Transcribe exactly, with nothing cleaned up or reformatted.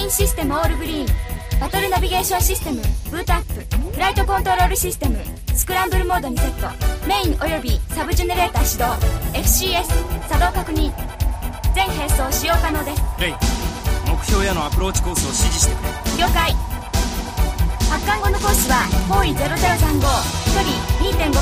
インシステムオールグリーン、バトルナビゲーションシステムブートアップ、フライトコントロールシステムスクランブルモードにセット、メインおよびサブジェネレーター始動、 エフシーエス 作動確認、全並走使用可能です。 レイ、目標へのアプローチコースを指示してくれ。 了解。発艦後のコースは方位ゼロゼロさんご、距離 にてん